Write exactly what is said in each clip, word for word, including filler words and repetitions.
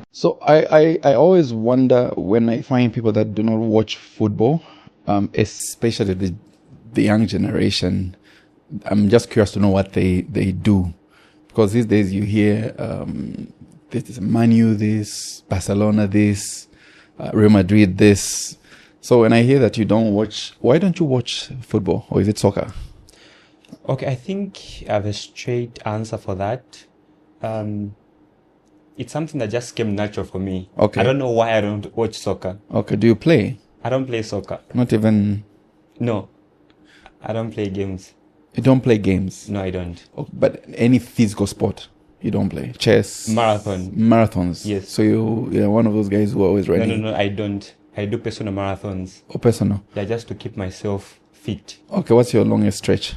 So I, I, I always wonder when I find people that do not watch football, um, especially the the young generation. I'm just curious to know what they, they do, because these days you hear um, this is Man U, this Barcelona, this uh, Real Madrid, this. So when I hear that you don't watch, why don't you watch football, or is it soccer? Okay, I think I have a straight answer for that. Um, it's something that just came natural for me. Okay. I don't know why I don't watch soccer. Okay, do you play? I don't play soccer. Not even. No, I don't play games. You don't play games? No, I don't. Oh, but any physical sport you don't play? Chess? Marathon. Marathons? Yes. So you, you're one of those guys who are always ready? No, no, no, I don't. I do personal marathons. Oh, personal? Yeah, just to keep myself fit. Okay, what's your longest stretch?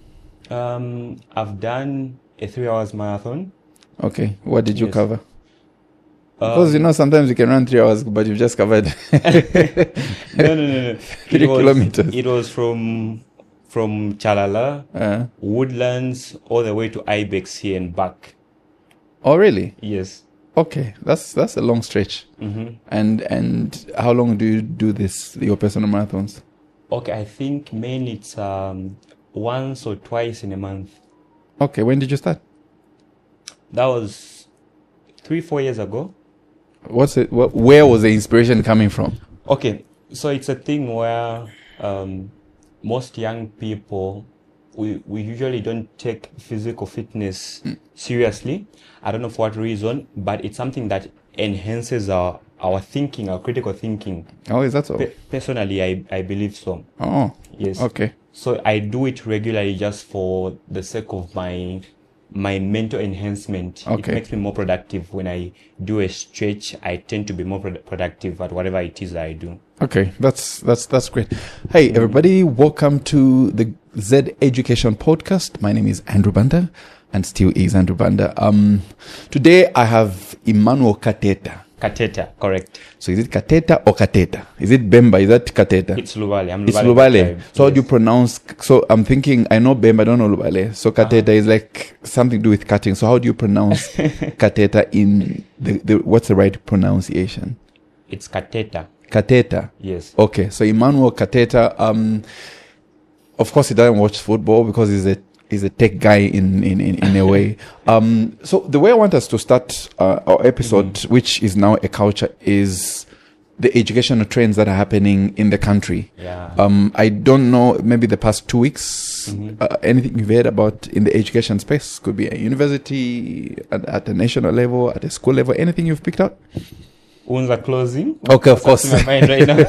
Um, I've done a three hours marathon. Okay, what did you Yes. cover? Um, Because you know sometimes you can run three hours, but you've just covered no, no, no, no. three It was, kilometers. It was from from Chalala, Uh, Woodlands, all the way to Ibex here and back. oh, really? Yes. Okay, that's that's a long stretch. Mm-hmm. And and how long do you do this, your personal marathons? Okay, I think mainly it's um once or twice in a month. Okay, when did you start? That was three, four years ago. What's it? What, where was the inspiration coming from? Okay, so it's a thing where um, most young people, we, we usually don't take physical fitness seriously. I don't know for what reason, but it's something that enhances our, our thinking, our critical thinking. Oh, is that so? Pe- personally, I, I believe so. Oh, Yes. okay. So I do it regularly just for the sake of my my mental enhancement. Okay. It makes me more productive. When I do a stretch, I tend to be more pro- productive at whatever it is that I do. Okay, that's that's that's great. Hey, everybody, welcome to the Z Education Podcast. My name is Andrew Banda, and still is Andrew Banda. Um, today I have Emmanuel Kateta. Kateta, correct. So is it Kateta or Kateta? Is it Bemba? Is that Kateta? It's Lubale. I'm It's Lubale. Lubale. tribe. So how do you Yes. pronounce? So I'm thinking I know Bemba, I don't know Lubale. So Kateta is like something to do with cutting. So how do you pronounce Kateta in the, the what's the right pronunciation? It's Kateta. Kateta. Yes. Okay, so Emmanuel Kateta, um, of course, he doesn't watch football because he's a he's a tech guy in in, in, in a way. Um, so the way I want us to start uh, our episode, Mm-hmm. which is now a culture, is the educational trends that are happening in the country. Yeah. Um, I don't know, maybe the past two weeks, Mhm. uh, anything you've heard about in the education space, could be a university, at, at a national level, at a school level, anything you've picked out? Unza closing. Okay, of What's course. in my mind right now?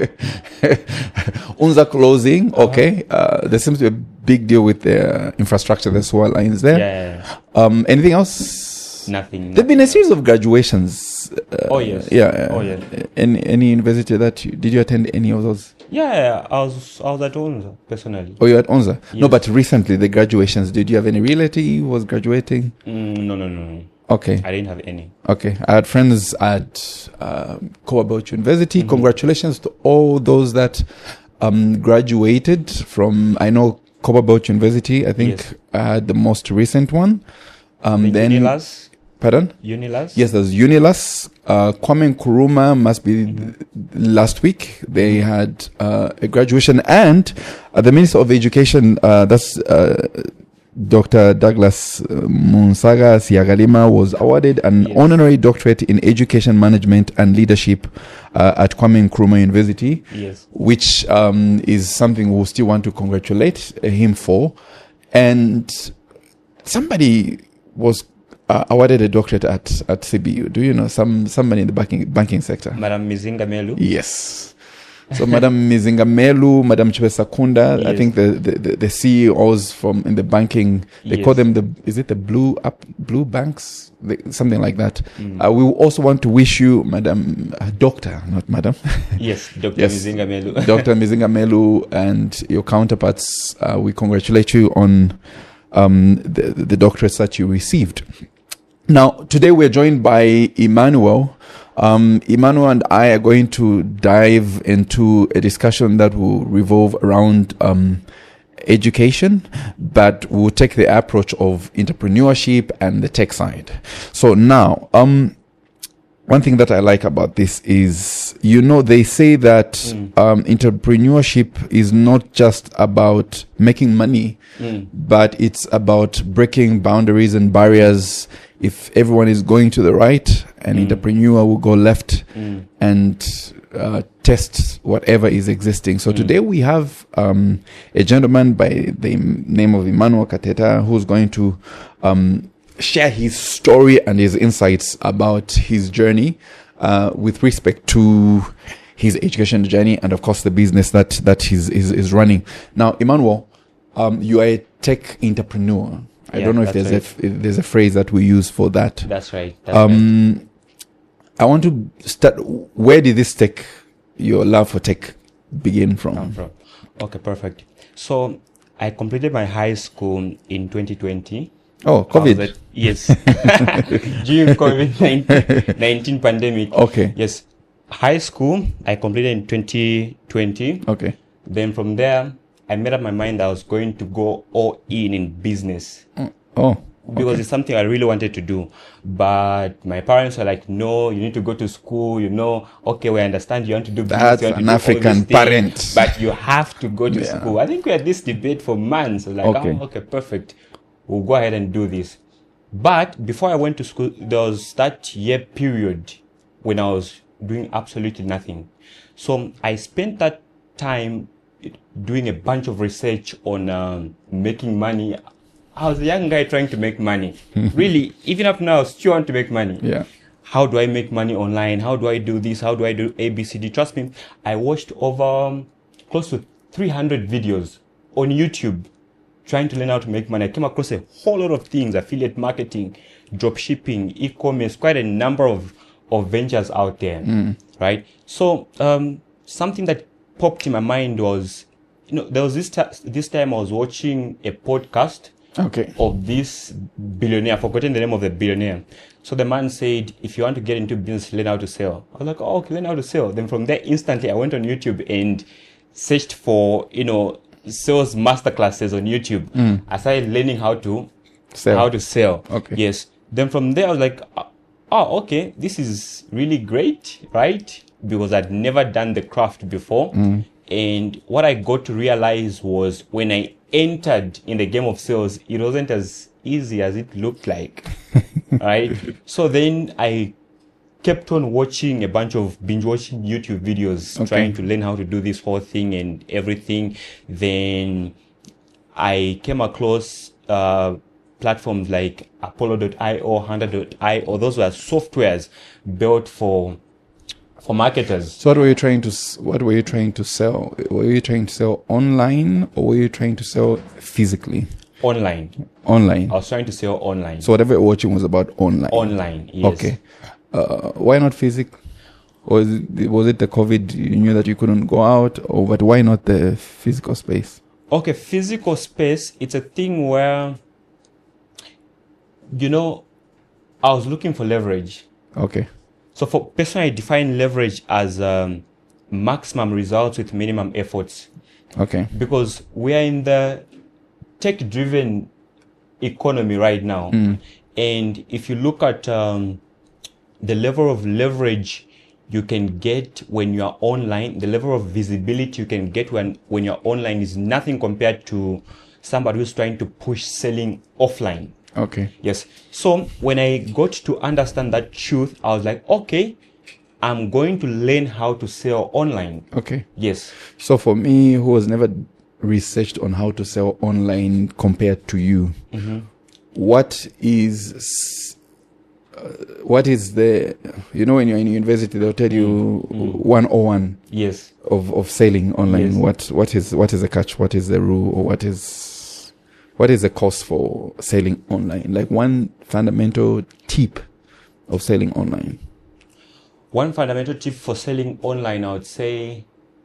Unza closing, okay. Uh, there seems to be a big deal with the infrastructure, the sewer lines there. Yeah. Um, anything else? Nothing. There've been a series of graduations. Uh, Oh, yes. Yeah. uh, Oh, yeah. Any any university that you did you attend any of those? Yeah, I was I was at Unza personally. Oh, you at Onza? No, Yes. but recently the graduations. Did you have any relative who was graduating? Mm, no, no, no, no. Okay. I didn't have any. Okay, I had friends at um, Cobalt University. Mhm. Congratulations to all those that um, graduated from. I know Cobalt University. I think Yes. I had the most recent one. Um, The then, Unilas. pardon? Unilas. Yes, there's Unilas. Uh, Kwame Nkrumah must be th- last week. They had uh, a graduation, and uh, the Minister of Education. Uh, that's. Uh, Doctor Douglas uh, Munsaga Siagalima was awarded an Yes. honorary doctorate in education management and leadership uh, at Kwame Nkrumah University, Yes. which um, is something we'll still want to congratulate uh, him for. And somebody was uh, awarded a doctorate at, at C B U. Do you know some somebody in the banking banking sector? Madam Mizinga Melu. Yes. So Madam Mizinga Melu, Madam Chibesa Kunda, I Yes. think the, the, the, the C E Os from in the banking, they Yes. call them the, is it the blue up, blue banks? They, something like that. Mm. Uh, we will also want to wish you, Madam, uh, Doctor, not Madam, Yes, Doctor Yes. Mizinga Melu. Doctor Mizinga Melu and your counterparts. Uh, we congratulate you on um, the, the doctorates that you received. Now, today we're joined by Emmanuel. Um, Emmanuel and I are going to dive into a discussion that will revolve around um, education, but we'll take the approach of entrepreneurship and the tech side. So now, um, one thing that I like about this is, you know, they say that Mm. um, entrepreneurship is not just about making money, Mm. but it's about breaking boundaries and barriers. If everyone is going to the right, an Mm. entrepreneur will go left Mm. and uh, test whatever is existing. So Mm. today we have um, a gentleman by the name of Emmanuel Kateta who's going to um, share his story and his insights about his journey uh, with respect to his education journey and of course the business that that he's is, is running. Now, Emmanuel, um, you are a tech entrepreneur. I Yeah, don't know if that's there's a f- if there's a phrase that we use for that. That's right. That's right. Um, I want to start. Where did this tech, your love for tech, begin from? Come from. Okay, perfect. So I completed my high school in twenty twenty. Oh, I was COVID. at- yes. During COVID nineteen pandemic. Okay. Yes. High school, I completed in twenty twenty. Okay. Then from there, I made up my mind I was going to go all in in business Oh. because okay. it's something I really wanted to do. But my parents were like, no, you need to go to school, you know. Okay, we understand you want to do business. That's you want to an do all African these things, parent. But you have to go to Yeah. school. I think we had this debate for months. Like, Okay. oh, okay, perfect. We'll go ahead and do this. But before I went to school, there was that year period when I was doing absolutely nothing. So I spent that time doing a bunch of research on um, making money. I was a young guy trying to make money. Really, even up now, I still want to make money. Yeah. How do I make money online? How do I do this? How do I do A B C D? Trust me, I watched over um, close to three hundred videos on YouTube trying to learn how to make money. I came across a whole lot of things: affiliate marketing, drop shipping, e-commerce, quite a number of, of ventures out there, right? So um, something that popped in my mind was, you know, there was this, ta- this time I was watching a podcast Okay. of this billionaire. I've forgotten the name of the billionaire. So the man said, if you want to get into business, learn how to sell. I was like, oh, okay, learn how to sell. Then from there, instantly, I went on YouTube and searched for, you know, sales masterclasses on YouTube. I started learning how to Sell. how to sell. Okay. Yes. Then from there, I was like, oh, okay, this is really great, right? Because I'd never done the craft before. And what I got to realize was when I entered in the game of sales, it wasn't as easy as it looked like. Right? So then I kept on watching a bunch of binge watching YouTube videos, Okay. trying to learn how to do this whole thing and everything. Then I came across uh, platforms like Apollo dot io, Hunter dot io. Those were softwares built for for marketers. So what were you trying to s- what were you trying to sell? Were you trying to sell online or were you trying to sell physically? Online. Online. I was trying to sell online. So whatever you're watching was about online. Online, yes. Okay. Uh, why not physical? Or was it, was it the COVID? You knew that you couldn't go out, or but why not the physical space? Okay, physical space, it's a thing where, you know, I was looking for leverage. Okay. So for personally, I define leverage as um, maximum results with minimum efforts. Okay. Because we are in the tech-driven economy right now. And if you look at um, the level of leverage you can get when you are online, the level of visibility you can get when, when you're online is nothing compared to somebody who's trying to push selling offline. Okay. Yes. So when I got to understand that truth, I was like, okay, I'm going to learn how to sell online. Okay. Yes. So for me, who has never researched on how to sell online compared to you, what is uh, what is the, you know, when you're in university, they'll tell you one oh one Yes. of, of selling online. Yes. What what is what is the catch? What is the rule? Or what is what is the cost for selling online? Like one fundamental tip of selling online. One fundamental tip for selling online, I would say,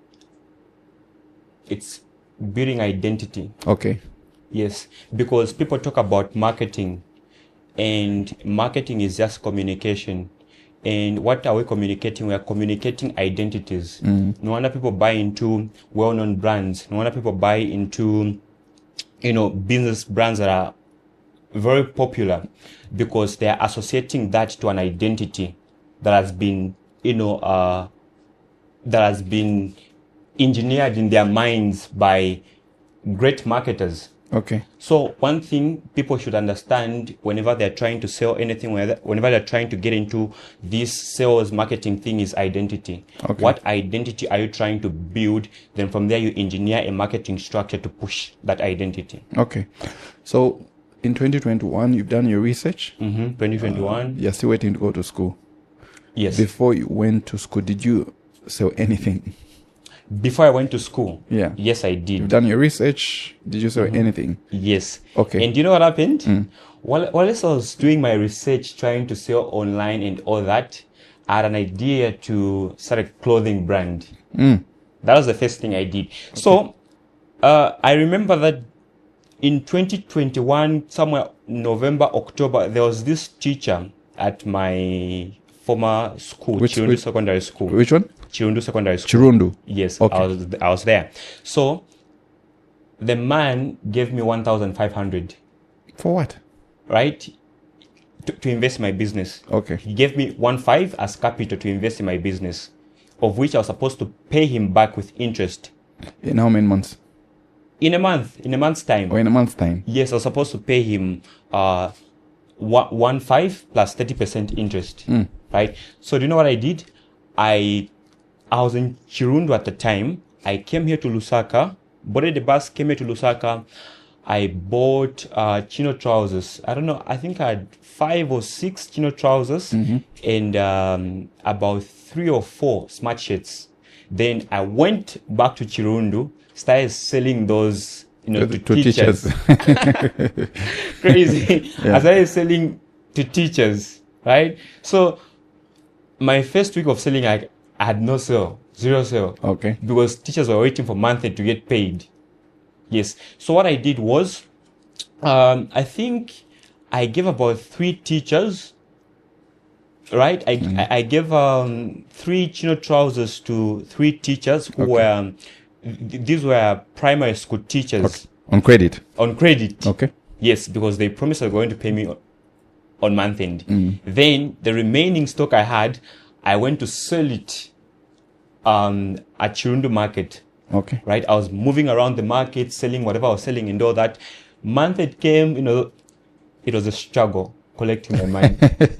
it's building identity. Okay. Yes, because people talk about marketing, and marketing is just communication. And what are we communicating? We are communicating identities. No wonder people buy into well-known brands. No wonder people buy into, you know, business brands that are very popular because they are associating that to an identity. that has been, you know, uh, that has been engineered in their minds by great marketers. Okay. So one thing people should understand whenever they're trying to sell anything, whenever they're trying to get into this sales marketing thing, is identity. Okay. What identity are you trying to build? Then from there you engineer a marketing structure to push that identity. Okay. So in twenty twenty-one, you've done your research. Mm-hmm. twenty twenty-one. Uh, you're still waiting to go to school. Yes. Before you went to school, did you sell anything? Before I went to school? Yeah. Yes, I did. You've done your research. Did you sell mm-hmm. anything? Yes. Okay. And do you know what happened? Mm. While, while I was doing my research, trying to sell online and all that, I had an idea to start a clothing brand. Mm. That was the first thing I did. Okay. So, uh, I remember that in twenty twenty-one, somewhere November, October, there was this teacher at my former school, which, Chirundu which, Secondary School. Which one? Chirundu Secondary School. Chirundu? Yes, okay. I was I was there. So, the man gave me one thousand five hundred. For what? Right? To, to invest in my business. Okay. He gave me one five as capital to invest in my business, of which I was supposed to pay him back with interest. In how many months? In a month. In a month's time. Or in a month's time? Yes, I was supposed to pay him uh one, one five plus thirty percent interest. Mm. Right? So do you know what I did? I I was in Chirundu at the time. I came here to Lusaka, boarded the bus, came here to Lusaka. I bought uh, chino trousers. I don't know. I think I had five or six chino trousers mm-hmm. and um, about three or four smart shirts. Then I went back to Chirundu, started selling those, you know, to, to teachers. teachers. Crazy. Yeah. I started selling to teachers, right? So my first week of selling, I, I had no sale, zero sale. Okay. Because teachers were waiting for monthly to get paid. Yes. So what I did was, um, I think I gave about three teachers, right? I, mm-hmm. I, I gave um, three chino trousers to three teachers who okay. were, um, th- these were primary school teachers. Okay. On credit? On credit. Okay. Yes, because they promised they were going to pay me on, on month end. Mm. Then the remaining stock I had, I went to sell it um, at Chirundu Market. Okay. Right? I was moving around the market, selling whatever I was selling and all that. Month it came, you know, it was a struggle collecting my money.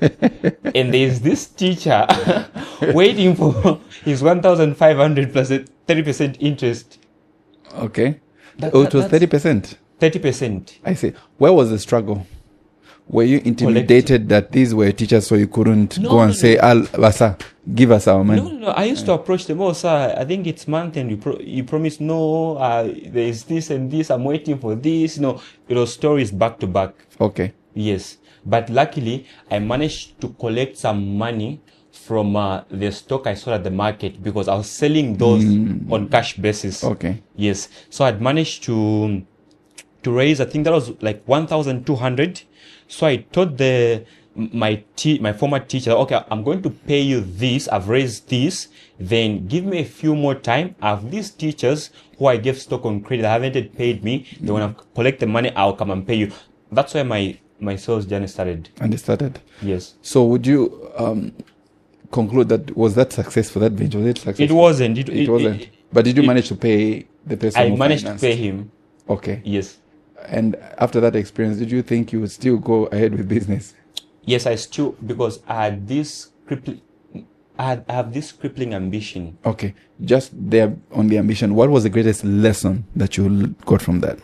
And there's this teacher waiting for his one thousand five hundred plus a thirty percent interest. Okay. That, oh, that, it was thirty percent? thirty percent. I see. Where was the struggle? Were you intimidated Collect. that these were teachers so you couldn't no, go and no, say, Al Basa, give us our money? No, no, no. I used to approach them, oh, sir, I think it's month and you, pro- you promise, no, uh, there's this and this, I'm waiting for this. You know, it was stories back to back. Okay. Yes. But luckily, I managed to collect some money from uh, the stock I sold at the market because I was selling those mm. on cash basis. Okay. Yes. So I'd managed to, to raise, I think that was like one thousand two hundred. So I told the my te- my former teacher, okay, I'm going to pay you this. I've raised this. Then give me a few more time. I have these teachers who I gave stock on credit. They haven't yet paid me. Mm. Then when I collect the money, I'll come and pay you. That's where my, my sales journey started. And it started? Yes. So would you um, conclude that, was that successful, that venture? Was it successful? It wasn't. It, it, it wasn't. It, but did you it, manage to pay the person I who managed financed? to pay him. Okay. Yes. And after that experience, did you think you would still go ahead with business? Yes, I still, because I had this crippling, I, had, I have this crippling ambition. Okay. Just there on the ambition, what was the greatest lesson that you got from that?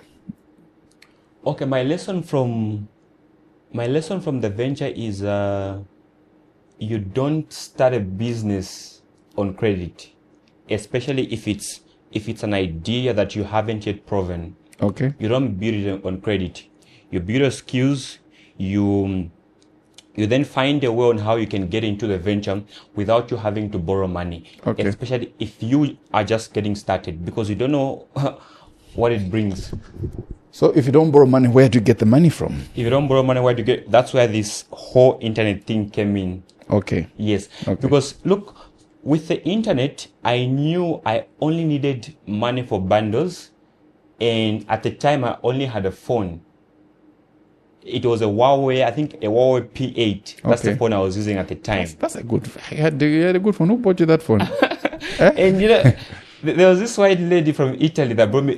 Okay, my lesson from, my lesson from the venture is, uh, you don't start a business on credit, especially if it's, if it's an idea that you haven't yet proven. Okay. You don't build it on credit. You build your skills. You you then find a way on how you can get into the venture without you having to borrow money. Okay. Especially if you are just getting started, because you don't know what it brings. So if you don't borrow money, where do you get the money from? If you don't borrow money, where do you get? That's where this whole internet thing came in. Okay. Yes. Okay. Because look, with the internet, I knew I only needed money for bundles. And at the time, I only had a phone. It was a Huawei, I think a Huawei P eight. That's Okay. the phone I was using at the time. That's, that's a good. You had, you had a good phone. Who bought you that phone? Eh? And you know, th- there was this white lady from Italy that brought me,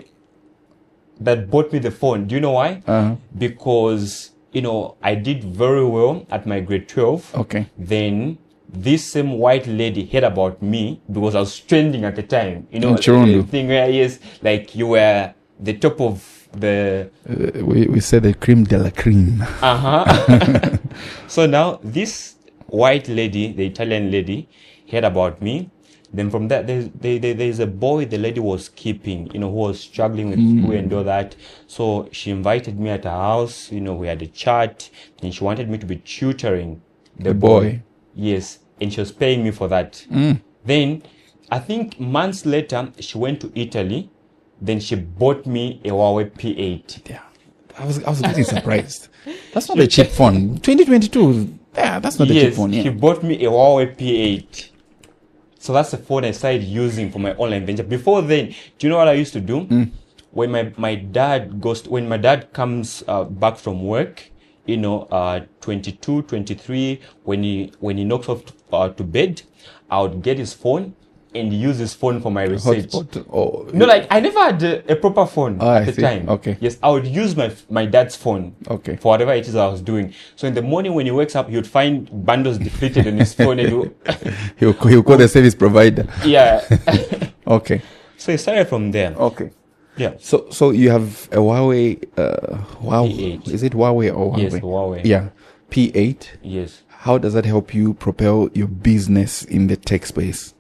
that bought me the phone. Do you know why? Uh-huh. Because, you know, I did very well at my grade twelve. Okay. Then this same white lady heard about me because I was trending at the time. You know, In Chirundu. the thing where, yes, like you were the top of the Uh, we we said the cream de la cream. uh-huh. So now this white lady, the Italian lady, heard about me. Then from that, there's, there, there, there's a boy the lady was keeping, you know, who was struggling with school and all that. So she invited me at her house. You know, we had a chat, and she wanted me to be tutoring the, The boy. Yes, and she was paying me for that. Mm. Then, I think months later, she went to Italy. Then she bought me a Huawei P eight. Yeah, I was I was getting surprised. That's not a cheap phone. twenty twenty-two. Yeah, that's not a cheap Yes, phone. she Yeah. bought me a Huawei P eight. So that's the phone I started using for my online venture. Before then, do you know what I used to do? Mm. When my, my dad goes, when my dad comes uh, back from work, you know, uh, twenty-two, twenty-three, when he when he knocks off uh, to bed, I would get his phone and use his phone for my research. Hotspot. Oh, No, like I never had a, a proper phone Ah, at I the see. time. Okay. Yes, I would use my my dad's phone. Okay. For whatever it is I was doing. So in the morning when he wakes up, he would find bundles depleted on his phone and he would, he'll he'll call the service provider. yeah. Okay. So it started from there. Okay. Yeah. So so you have a Huawei. Uh, Huawei. P eight. Is it Huawei or Huawei? Yes, Huawei. Yeah. P eight. Yes. How does that help you propel your business in the tech space?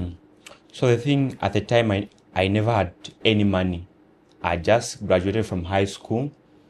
So the thing at the time, I, I never had any money. I just graduated from high school.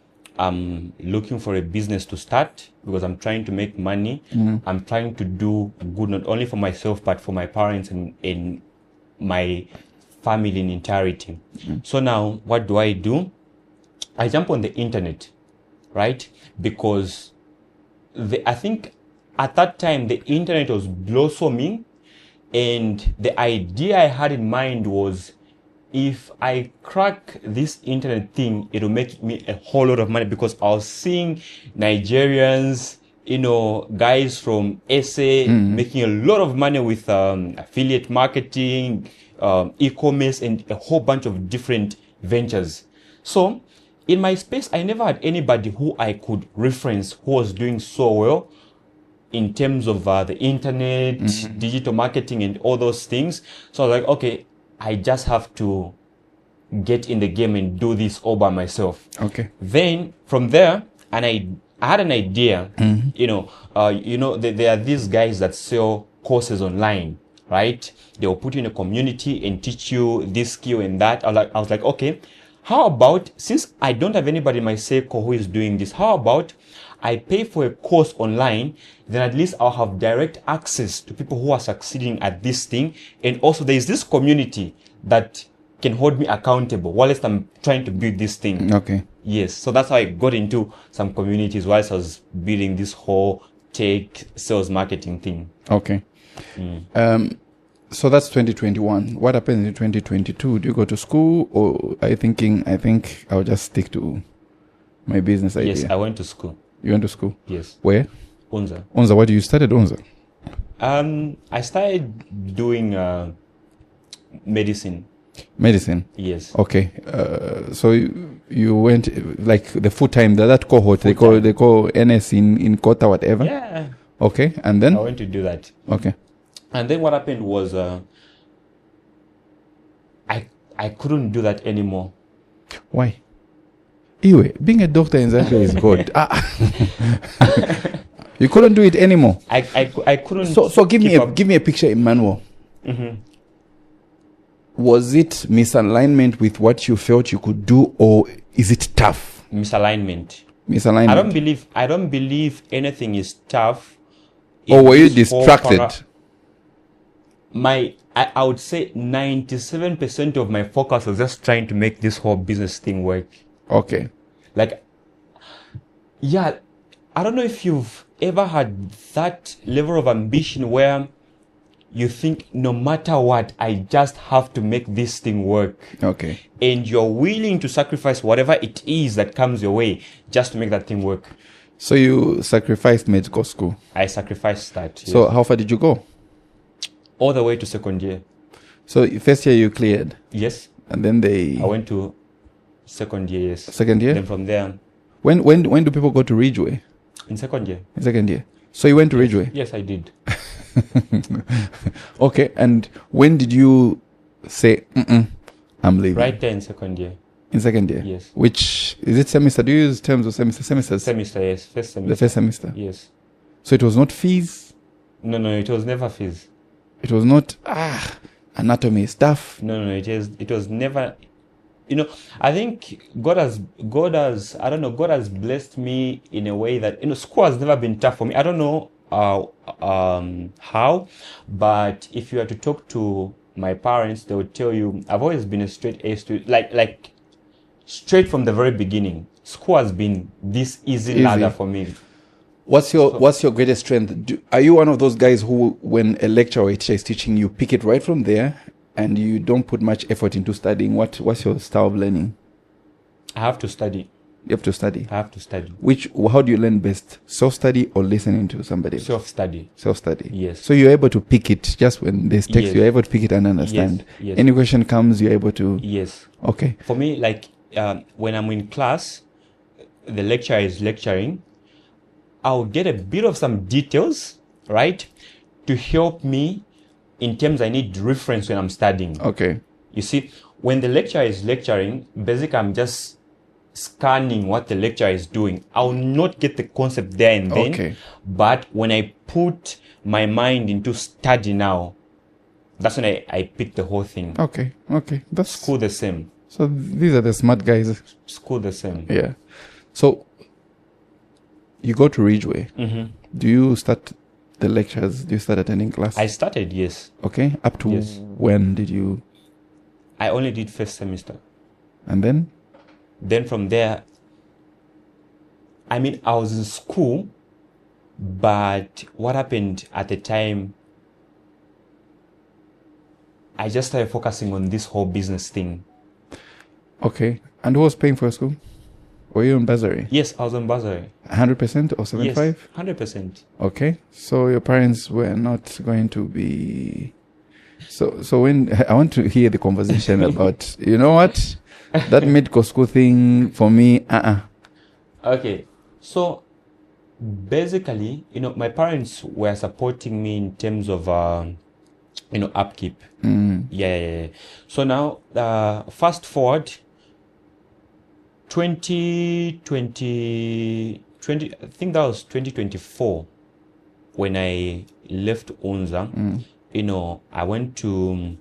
I'm looking for a business to start because I'm trying to make money. I'm trying to do good not only for myself but for my parents and, and my family in entirety. So now, what do I do? I jump on the internet, right? Because the, I think at that time the internet was blossoming. And the idea I had in mind was, if I crack this internet thing, it'll make me a whole lot of money, because I was seeing Nigerians, you know, guys from S A making a lot of money with um, affiliate marketing, um, e-commerce, and a whole bunch of different ventures. So in my space, I never had anybody who I could reference who was doing so well in terms of uh, the internet, digital marketing, and all those things. So I was like, okay, I just have to get in the game and do this all by myself. Okay. Then from there, and I, I had an idea, you know, uh, you know, there, there are these guys that sell courses online, right? They will put you in a community and teach you this skill and that. I was like, I was like, okay, how about, since I don't have anybody in my circle who is doing this, how about I pay for a course online, then at least I'll have direct access to people who are succeeding at this thing. And also there is this community that can hold me accountable whilst I'm trying to build this thing. Okay. Yes. So that's how I got into some communities whilst I was building this whole tech sales marketing thing. Okay. Um, so that's twenty twenty-one. What happened in twenty twenty-two? Do you go to school, or are you thinking, I think I'll just stick to my business idea? Yes, I went to school. You went to school? Yes. Where? Unza. Unza. What do you studied Unza? Um, I started doing uh, medicine. Medicine. Yes. Okay. Uh, so you, you went uh, like the full time, that, that cohort, they call, they call N S in, in Kota, whatever. Yeah. Okay. And then? I went to do that. Okay. And then what happened was uh, I I couldn't do that anymore. Why? Anyway, being a doctor in Zambia is good. Ah. You couldn't do it anymore. I I, cou- I couldn't. So, so give me keep a up. give me a picture, Emmanuel. Mhm. Was it misalignment with what you felt you could do, or is it tough? misalignment. Misalignment. I don't believe I don't believe anything is tough. Or in were you this whole distracted? para- My I, I would say ninety-seven percent of my focus was just trying to make this whole business thing work. Okay. Like, yeah, I don't know if you've ever had that level of ambition where you think no matter what, I just have to make this thing work. Okay. And you're willing to sacrifice whatever it is that comes your way just to make that thing work. So you sacrificed medical school. I sacrificed that. Yes. So how far did you go? All the way to second year. So first year you cleared, Yes. and then they I went to second year, yes. second year. Then from there, When when when do people go to Ridgeway? in second year. In second year. So you went to Ridgeway. Yes, I did. Okay. And when did you say, Mm-mm, I'm leaving? Right there in second year. In second year. Yes. Which is it semester? Do you use terms of semester? Semesters. Semester, yes. First semester. The first semester. Yes. So it was not fees. No, no, it was never fees. It was not ah anatomy stuff. No, no, no, it is. It was never. You know, I think God has, God has, I don't know, God has blessed me in a way that, you know, school has never been tough for me. I don't know uh, um, how, but if you were to talk to my parents, they would tell you, I've always been a straight A student, like, like straight from the very beginning. School has been this easy, Easy. ladder for me. What's your What's your greatest strength? Do, are you one of those guys who, when a lecturer or a teacher is teaching, you pick it right from there, and you don't put much effort into studying? What What's your style of learning? I have to study. You have to study. I have to study. Which How do you learn best? Self study or listening to somebody else? Self-study. Self study. Yes. So you're able to pick it just when there's text. Yes. You're able to pick it and understand. Yes, yes. Any question comes, you're able to. Yes. Okay. For me, like um, when I'm in class, the lecturer is lecturing, I'll get a bit of some details, right, to help me in terms I need reference when I'm studying. Okay. You see, when the lecturer is lecturing, basically I'm just scanning what the lecturer is doing. I'll not get the concept there and then. Okay. But when I put my mind into study now, that's when I, I pick the whole thing. Okay. Okay. That's School the same. So these are the smart guys. School the same. Yeah. So you go to Ridgeway. Mm-hmm. Do you start the lectures? Do you start attending class? I started, yes. Okay. Up to Yes. when did you? I only did first semester. And then? Then from there, I mean, I was in school, but what happened at the time, I just started focusing on this whole business thing. Okay. And who was paying for your school? Were you on bursary? Yes, I was on bursary. one hundred percent or Yes, seventy-five? one hundred percent. Okay. So your parents were not going to be. So so when I want to hear the conversation about, you know what, that medical school thing for me, uh uh Okay, so basically, you know, my parents were supporting me in terms of, um, you know, upkeep. Mm. Yeah, yeah, yeah. So now, uh, fast forward, twenty twenty, twenty, I think that was twenty twenty-four when I left Unza. Mm. You know, I went to,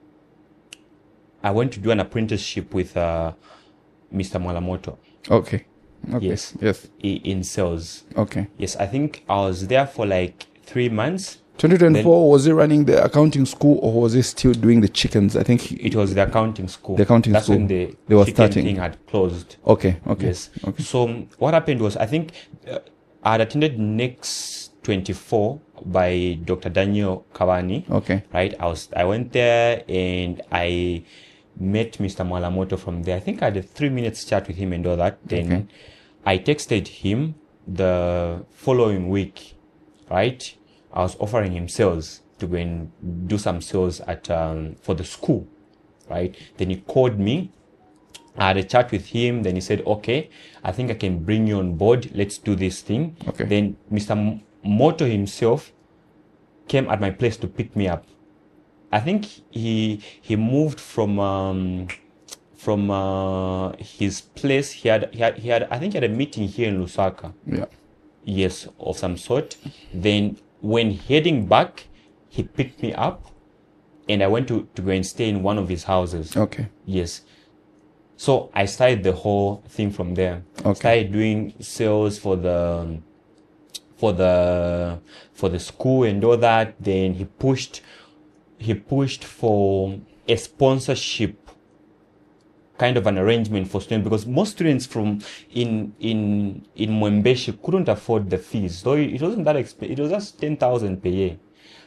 I went to do an apprenticeship with uh, Mister Mwalamoto Okay. Okay. Yes. Yes. i- in sales. Okay. Yes, I think I was there for like three months. twenty twenty-four, was he running the accounting school or was he still doing the chickens? I think It was the accounting school. The accounting That's school. when the They were chicken starting. thing had closed. Okay. Okay. Yes. Okay. So um, what happened was, I think uh, I had attended Next twenty-four by Doctor Daniel Kawani. Okay. Right. I was. I went there and I met Mister Mwalamoto from there. I think I had a three minutes chat with him and all that. Then Okay. I texted him the following week. Right. I was offering him sales to go and do some sales at um, for the school. Right. Then he called me. I had a chat with him. Then he said, okay, I think I can bring you on board. Let's do this thing. Okay. Then Mister M- Moto himself came at my place to pick me up. I think he he moved from um, from uh, his place. He had, he had he had I think he had a meeting here in Lusaka. Yeah. Yes, of some sort. Then when heading back, he picked me up, and I went to, to go and stay in one of his houses. Okay. Yes. So I started the whole thing from there. Okay. Started doing sales for the for the for the school and all that. Then he pushed he pushed for a sponsorship kind of an arrangement for students, because most students from in in in Mwembeshi couldn't afford the fees. So it wasn't that expensive. It was just ten thousand per year.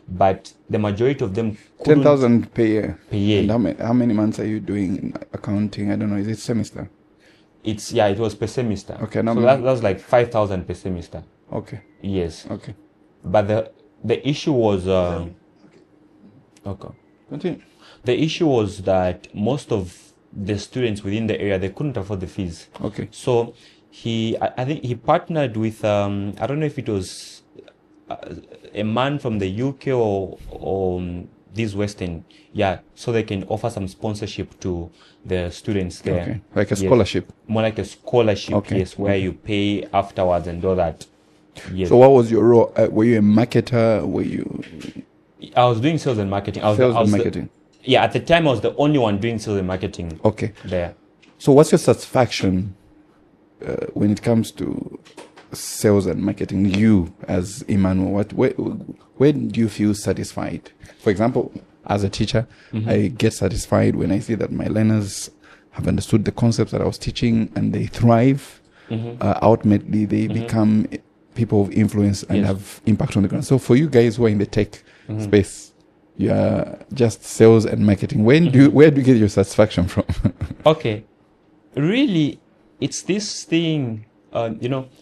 but the majority of them Ten couldn't thousand per year. per year. And how many, how many months are you doing in accounting? I don't know. Is it semester? It's yeah, it was per semester. Okay, now so we- that, that was like five thousand per semester. Okay. Yes, Okay. but the the issue was uh, okay. Continue. The issue was that most of the students within the area, they couldn't afford the fees. Okay. So he, I, I think he partnered with, um, I don't know if it was uh, a man from the U K or, or um, this Western, yeah, so they can offer some sponsorship to the students there. Okay. Like a Yes. scholarship. More like a scholarship, Okay, yes, where you pay afterwards and all that. Yes. So what was your role? Uh, were you a marketer? Were you I was doing sales and marketing. I was, sales I was and the- marketing? yeah, at the time I was the only one doing sales and marketing Okay. there. So what's your satisfaction uh, when it comes to sales and marketing? You as Emmanuel, what where, where do you feel satisfied? For example, as a teacher, Mm-hmm. I get satisfied when I see that my learners have understood the concepts that I was teaching and they thrive. Mm-hmm. Uh, ultimately, they become people of influence and Yes. have impact on the ground. So for you guys who are in the tech Mm-hmm. space, you are just sales and marketing. When do you, Mm-hmm. where do you get your satisfaction from? Okay, really, it's this thing, uh, you know,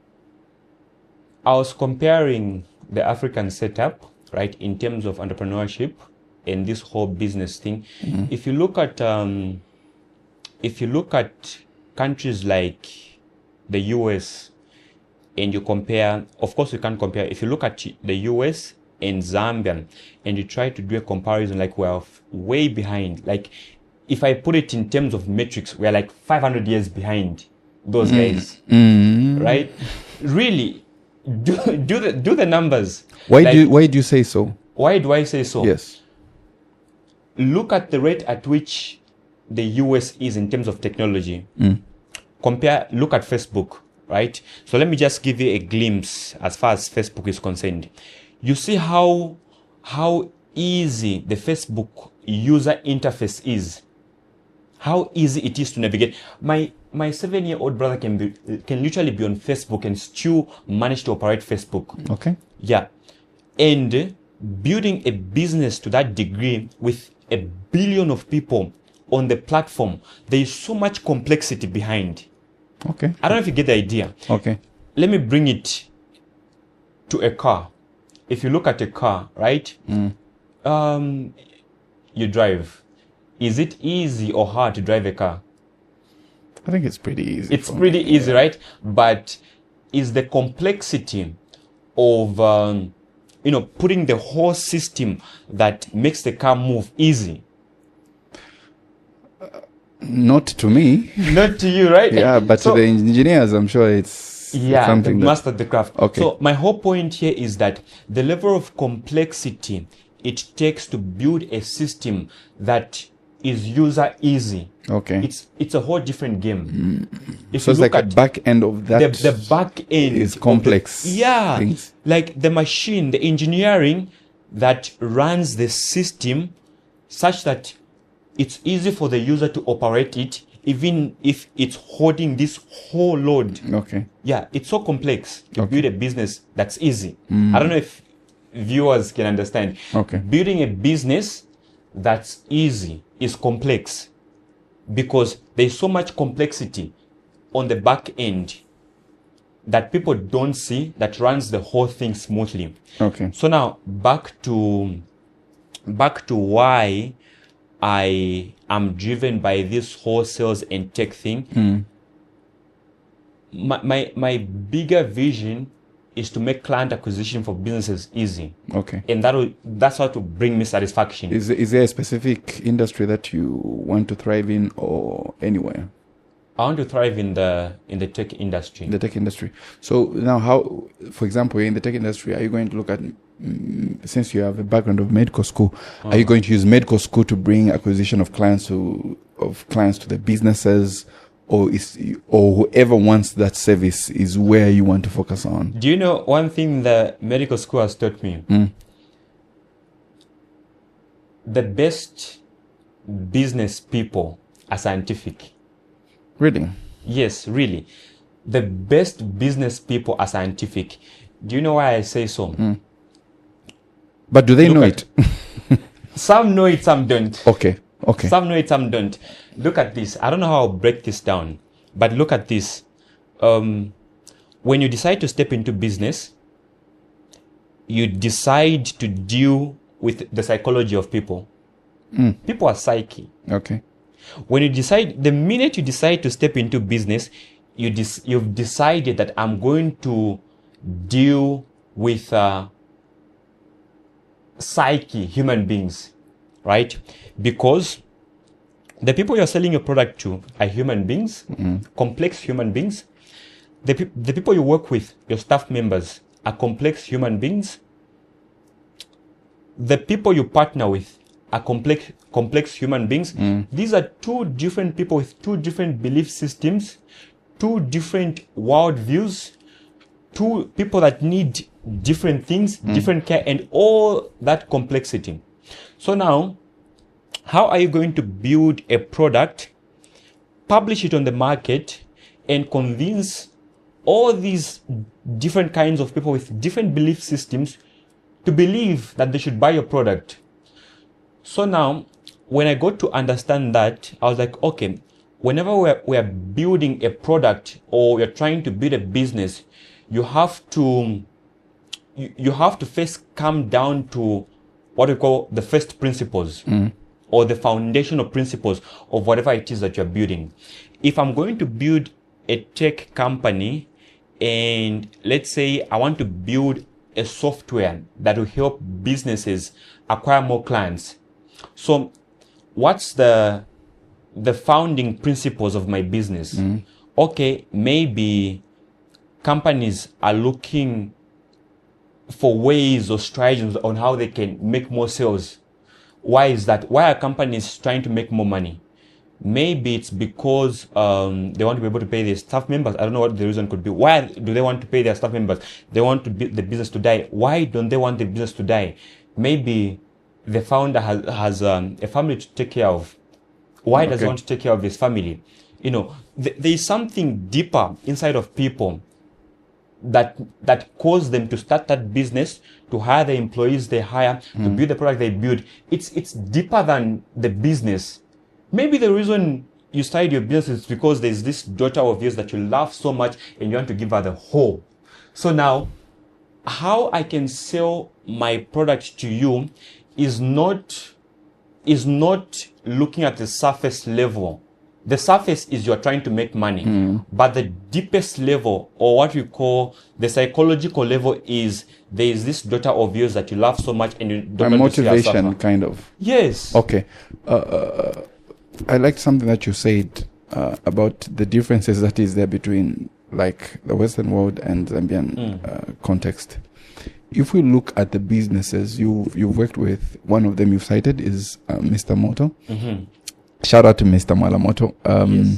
I was comparing the African setup, right, in terms of entrepreneurship and this whole business thing. If you look at, um, if you look at countries like the U S and you compare, of course you can't compare, if you look at the U S and Zambia and you try to do a comparison, like we're f- way behind. Like if I put it in terms of metrics, we're like five hundred years behind those guys, Mm. right? Really, do, do the do the numbers. Why Like, do you, why do you say so? why do I say so? Yes. Look at the rate at which the U S is in terms of technology. Mm. Compare, look at Facebook, right? So let me just give you a glimpse as far as Facebook is concerned. You see how how easy the Facebook user interface is. How easy it is to navigate. My my seven-year-old brother can be can literally be on Facebook and still manage to operate Facebook. Okay. Yeah. And building a business to that degree with a billion of people on the platform, there is so much complexity behind. Okay. I don't know if you get the idea. Okay. Let me bring it to a car. If you look at a car, right? Um, you drive. Is it easy or hard to drive a car? I think it's pretty easy. It's for me. pretty easy, right? But is the complexity of um, you know putting the whole system that makes the car move easy? Not to me. Not to you, right? Yeah, but So- to the engineers, I'm sure it's yeah, something the that. master the craft. Okay. So my whole point here is that the level of complexity it takes to build a system that is user easy. Okay. It's it's a whole different game. If so you it's look like a at back end of that. the, the back end is of complex the- yeah, things. like the machine, the engineering that runs the system such that it's easy for the user to operate it, even if it's holding this whole load. Okay. Yeah, it's so complex to Okay. build a business that's easy. I don't know if viewers can understand. Okay. Building a business that's easy is complex because there's so much complexity on the back end that people don't see that runs the whole thing smoothly. Okay. So now back to back to why I am driven by this whole sales and tech thing. My, my my bigger vision is to make client acquisition for businesses easy, Okay. and that will that's how to bring me satisfaction. Is is there a specific industry that you want to thrive in, or anywhere? I want to thrive in the in the tech industry. The tech industry. So now, how, for example, in the tech industry, are you going to look at, mm, since you have a background of medical school, are you going to use medical school to bring acquisition of clients to of clients to the businesses, or is or whoever wants that service is where you want to focus on? Do you know one thing the medical school has taught me? Mm. The best business people are scientific. Really? Yes, really. The best business people are scientific. Do you know why I say so? But do they Look know at- it? Some know it, some don't. Okay. Okay. Some know it, some don't. Look at this. I don't know how I'll break this down, but look at this. Um, when you decide to step into business, you decide to deal with the psychology of people. Mm. People are psyche. Okay. When you decide, the minute you decide to step into business, you dis- you've decided that I'm going to deal with uh, psyche, human beings, right? Because the people you're selling your product to are human beings, complex human beings. The, pe- the people you work with, your staff members, are complex human beings. The people you partner with are complex complex human beings. These are two different people with two different belief systems, two different world views, two people that need different things, different care, and all that complexity. So now, how are you going to build a product, publish it on the market, and convince all these different kinds of people with different belief systems to believe that they should buy your product? So now, when I got to understand that, I was like, okay, whenever we're, we're building a product or you're trying to build a business, you have to you, you have to first come down to what we call the first principles or the foundational principles of whatever it is that you're building. If I'm going to build a tech company, and let's say I want to build a software that will help businesses acquire more clients. So what's the the founding principles of my business? Okay, maybe companies are looking for ways or strategies on how they can make more sales. Why is that? Why are companies trying to make more money? Maybe it's because um, they want to be able to pay their staff members. I don't know what the reason could be. Why do they want to pay their staff members? They want to be, the business to die. Why don't they want the business to die? Maybe the founder has, has um, a family to take care of. Why does he Okay. want to take care of his family? You know, th- there is something deeper inside of people that that caused them to start that business, to hire the employees they hire, to build the product they build. It's it's deeper than the business. Maybe the reason you started your business is because there's this daughter of yours that you love so much and you want to give her the whole. So now, how I can sell my product to you is not is not looking at the surface level. The surface is you're trying to make money, but the deepest level, or what we call the psychological level, is there is this daughter of yours that you love so much and you don't My want to see her motivation, suffer. kind of. Yes. Okay. Uh, uh, I liked something that you said uh, about the differences that is there between like the Western world and Zambian uh, context. If we look at the businesses you you've worked with, one of them you've cited is uh, Mister Moto. Mm-hmm. Shout out to Mister Malamoto. Um, Yes.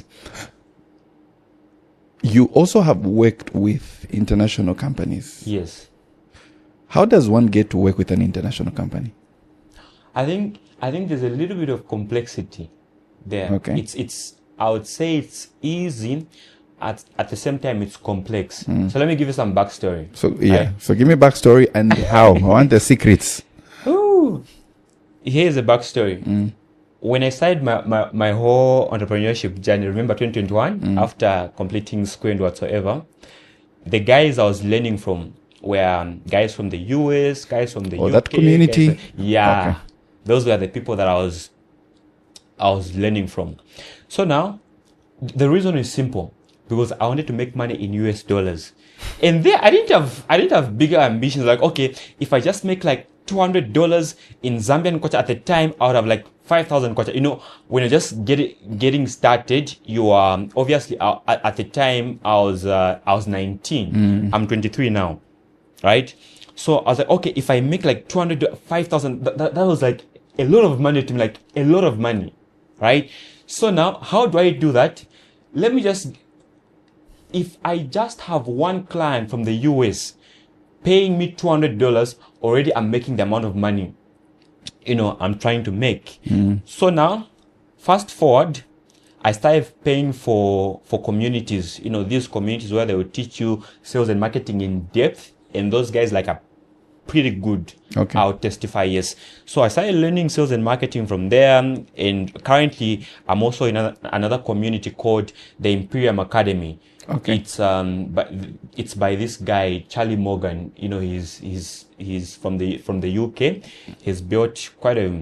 You also have worked with international companies. Yes. How does one get to work with an international company? I think I think there's a little bit of complexity there. Okay. It's it's I would say it's easy, at at the same time it's complex. So let me give you some backstory. So yeah, Right. so give me backstory and how. I want the secrets. Ooh. Here's a backstory. When I started my, my, my whole entrepreneurship journey, remember twenty twenty-one, after completing school and whatsoever, the guys I was learning from were um, guys from the U S, guys from the Oh, U K. that community? guys- yeah. Okay. Those were the people that I was I was learning from. So now, the reason is simple, because I wanted to make money in U S dollars. And there, I didn't have, I didn't have bigger ambitions. Like, okay, if I just make like two hundred dollars in Zambian kwacha at the time, I would have like five thousand kwacha. You know, when you're just get, getting started, you are, um, obviously, uh, at, at the time, I was, uh, I was nineteen. I'm twenty-three now. Right? So I was like, okay, if I make like two hundred, five thousand, that, that, that was like a lot of money to me, like a lot of money. Right? So now, how do I do that? Let me just, if I just have one client from the U S paying me two hundred dollars, already I'm making the amount of money, you know, I'm trying to make. So now, fast forward, I started paying for, for communities, you know, these communities where they will teach you sales and marketing in depth. And those guys like are pretty good. Okay. I'll testify, yes. So I started learning sales and marketing from there, and currently I'm also in another, another community called the Imperium Academy. Okay. It's um, but it's by this guy Charlie Morgan. You know, he's he's he's from the from the U K. He's built quite a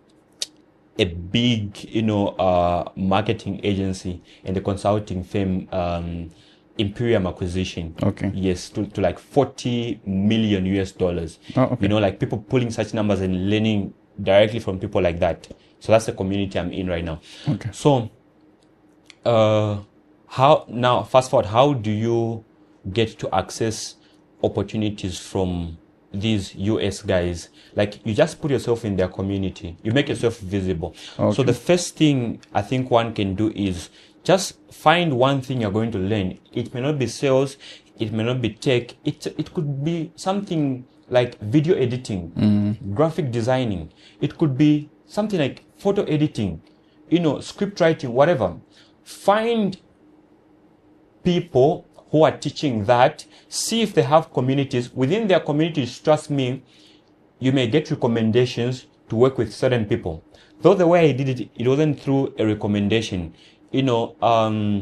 a big, you know, uh, marketing agency and a consulting firm, um, Imperium Acquisition. Okay. Yes, to, to like forty million U S dollars. Oh, okay. You know, like people pulling such numbers and learning directly from people like that. So that's the community I'm in right now. Okay. So, uh, how now, fast forward, how do you get to access opportunities from these U S guys? Like, you just put yourself in their community, you make yourself visible. Okay. So the first thing I think one can do is just find one thing you're going to learn. It may not be sales, it may not be tech, it it could be something like video editing, mm. graphic designing, it could be something like photo editing, you know, script writing, whatever. Find people who are teaching that, see if they have communities. Within their communities, trust me, you may get recommendations to work with certain people. Though the way I did it, it wasn't through a recommendation. You know, um,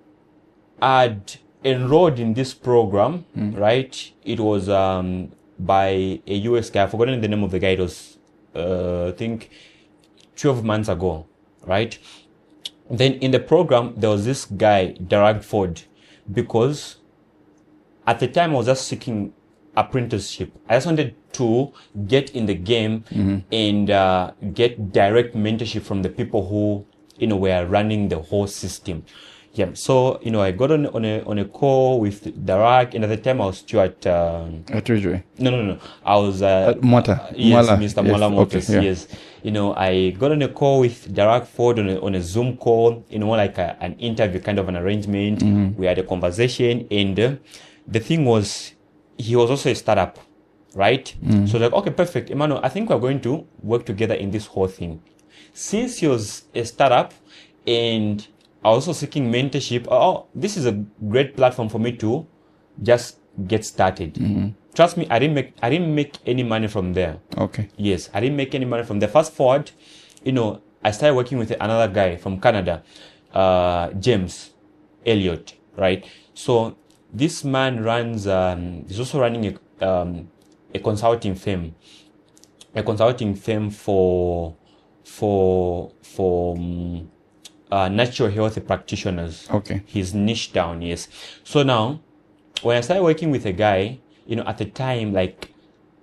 I'd enrolled in this program, mm. right? It was um, by a U S guy. I've forgotten the name of the guy. It was, uh, I think, twelve months ago, right? Then in the program, there was this guy, Darag Ford, because at the time I was just seeking apprenticeship. I just wanted to get in the game mm-hmm. and uh, get direct mentorship from the people who, you know, were running the whole system. Yeah. So, you know, I got on on a on a call with Darag, and at the time I was still at um, at Ridgeway. No, no, no, no. I was uh, at Mota. Uh, yes, Mwala. Mister Yes. Mwala Motors. Okay, yeah. Yes. You know, I got on a call with Darag Ford on a, on a Zoom call. You know, like a, an interview, kind of an arrangement. Mm-hmm. We had a conversation, and uh, the thing was, he was also a startup, right? Mm. So like, okay, perfect, Emmanuel, I think we're going to work together in this whole thing. Since he was a startup and I was also seeking mentorship, oh, this is a great platform for me to just get started. Mm-hmm. Trust me, I didn't make I didn't make any money from there. Okay. Yes, I didn't make any money from there. Fast forward, you know, I started working with another guy from Canada, uh, James Elliott, right? So this man runs, um, he's also running a, um, a consulting firm, a consulting firm for, for, for, um, uh, natural health practitioners. Okay. He's niche down, yes. So now, when I started working with a guy, you know, at the time, like,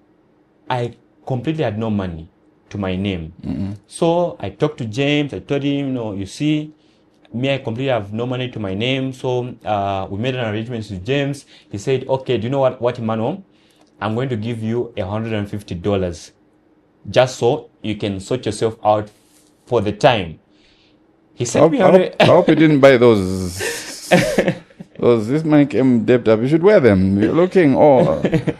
I completely had no money to my name. Mm-hmm. So I talked to James, I told him, you know, you see, me, I completely have no money to my name. So uh, we made an arrangement with James. He said, okay, do you know what, what, Emmanuel? I'm going to give you one hundred fifty dollars just so you can sort yourself out for the time. He said, I hope, I hope, I hope you didn't buy those. those this man came debt up. You should wear them. You're looking, oh.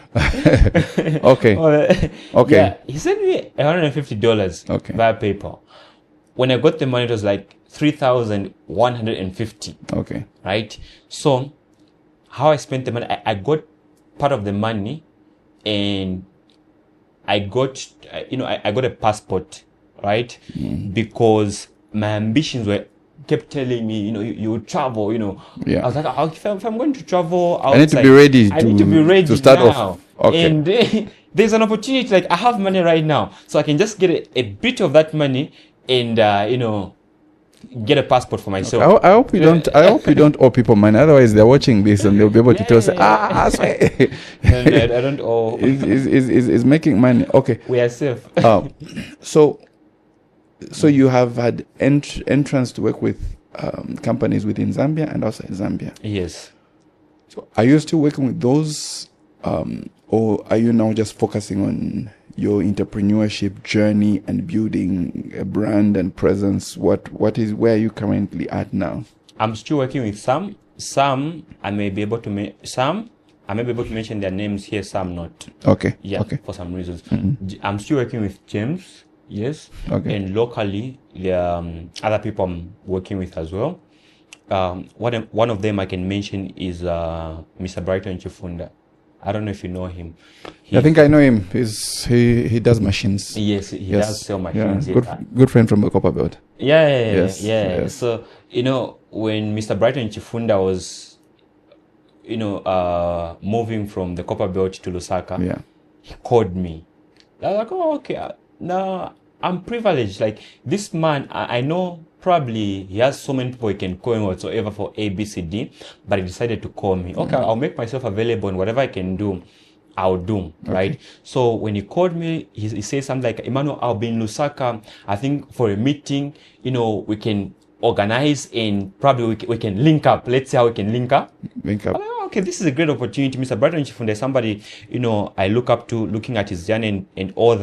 okay. Okay. Yeah, he sent me one hundred fifty dollars okay. via PayPal. When I got the money, it was like three thousand one hundred fifty. Okay. Right? So, how I spent the money, I, I got part of the money and I got, you know, I, I got a passport, right? Mm. Because my ambitions were, kept telling me, you know, you, you travel, you know. Yeah. I was like, oh, if, I'm, if I'm going to travel outside, I need to be ready I to, need to be ready to start now. off. Okay. And uh, there's an opportunity, like I have money right now, so I can just get a, a bit of that money and, uh, you know, get a passport for myself. Okay. I, I hope you don't. I hope you don't owe people money. Otherwise, they're watching this and they'll be able to yeah, tell us, yeah, ah, I swear. no, no, I don't owe. is, is, is, is, is making money. Okay. We are safe. um, so, so you have had ent- entrance to work with um, companies within Zambia and outside Zambia. Yes. So, are you still working with those, um, or are you now just focusing on your entrepreneurship journey and building a brand and presence? What what is where are you currently at now? I'm still working with some. Some I may be able to ma- some I may be able to mention their names here. Some not. Okay. Yeah. Okay. For some reasons, Mm-hmm. I'm still working with James. Yes. Okay. And locally, there are um, other people I'm working with as well. Um, one one of them I can mention is uh, Mister Brighton Chifunda. I don't know if you know him. He, Yeah, I think I know him. He's he he does machines. yes, he Yes. does sell Yeah, machines. good Yeah. good friend from the Copper Belt. Yeah, yeah, yeah, Yes, yeah. yes. So, you know, when Mister Brighton Chifunda was, you know, uh, moving from the Copper Belt to Lusaka, Yeah. he called me. I was like, oh, okay. uh, Now, I'm privileged. Like, this man, I, I know probably he has so many people he can call him whatsoever for A, B, C, D, but he decided to call me. Okay, I'll make myself available and whatever I can do, I'll do, right? So when he called me, he, he said something like, Emmanuel, I'll be in Lusaka, I think for a meeting, you know, we can organize and probably we can, we can link up. Let's see how we can link up. Link up. I'm like, oh, okay, this is a great opportunity. Mister Brighton Chifunda is somebody, you know, I look up to, looking at his journey and, and all that.